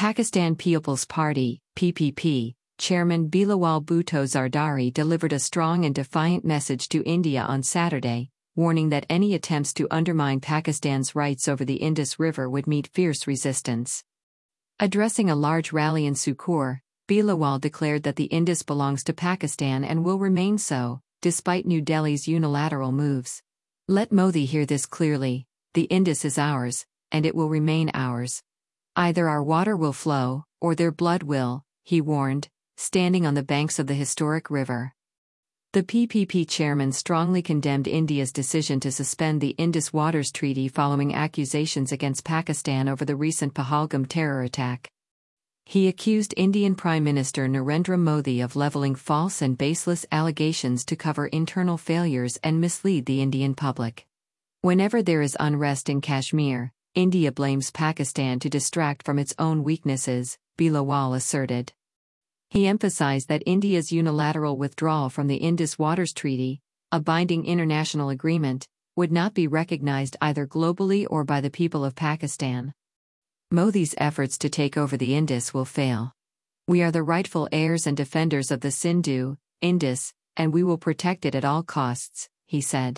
Pakistan People's Party (PPP) Chairman Bilawal Bhutto Zardari delivered a strong and defiant message to India on Saturday, warning that any attempts to undermine Pakistan's rights over the Indus River would meet fierce resistance. Addressing a large rally in Sukkur, Bilawal declared that the Indus belongs to Pakistan and will remain so, despite New Delhi's unilateral moves. Let Modi hear this clearly: the Indus is ours, and it will remain ours. Either our water will flow, or their blood will, he warned, standing on the banks of the historic river. The PPP chairman strongly condemned India's decision to suspend the Indus Waters Treaty following accusations against Pakistan over the recent Pahalgam terror attack. He accused Indian Prime Minister Narendra Modi of leveling false and baseless allegations to cover internal failures and mislead the Indian public. Whenever there is unrest in Kashmir, India blames Pakistan to distract from its own weaknesses, Bilawal asserted. He emphasized that India's unilateral withdrawal from the Indus Waters Treaty, a binding international agreement, would not be recognized either globally or by the people of Pakistan. Modi's efforts to take over the Indus will fail. We are the rightful heirs and defenders of the Sindhu, Indus, and we will protect it at all costs, he said.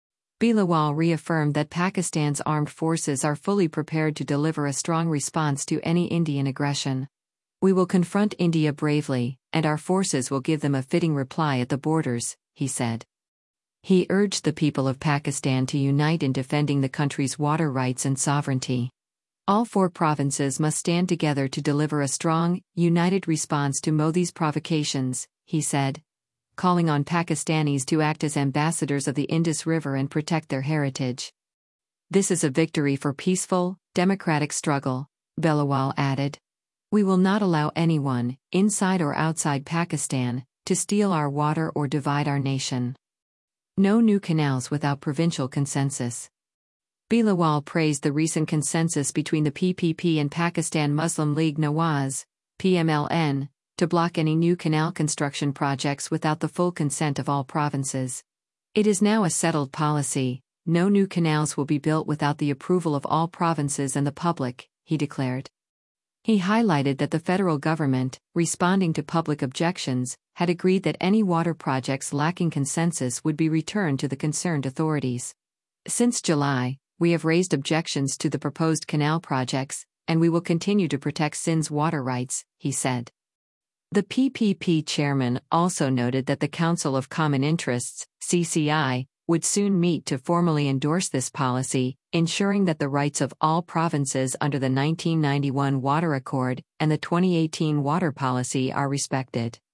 Bilawal reaffirmed that Pakistan's armed forces are fully prepared to deliver a strong response to any Indian aggression. We will confront India bravely, and our forces will give them a fitting reply at the borders, he said. He urged the people of Pakistan to unite in defending the country's water rights and sovereignty. All 4 provinces must stand together to deliver a strong, united response to Modi's provocations, he said, calling on Pakistanis to act as ambassadors of the Indus River and protect their heritage. This is a victory for peaceful, democratic struggle, Bilawal added. We will not allow anyone, inside or outside Pakistan, to steal our water or divide our nation. No new canals without provincial consensus. Bilawal praised the recent consensus between the PPP and Pakistan Muslim League Nawaz, PMLN, to block any new canal construction projects without the full consent of all provinces. It is now a settled policy: no new canals will be built without the approval of all provinces and the public, he declared. He highlighted that the federal government, responding to public objections, had agreed that any water projects lacking consensus would be returned to the concerned authorities. Since July, we have raised objections to the proposed canal projects, and we will continue to protect Sindh's water rights, he said. The PPP chairman also noted that the Council of Common Interests, CCI, would soon meet to formally endorse this policy, ensuring that the rights of all provinces under the 1991 Water Accord and the 2018 Water Policy are respected.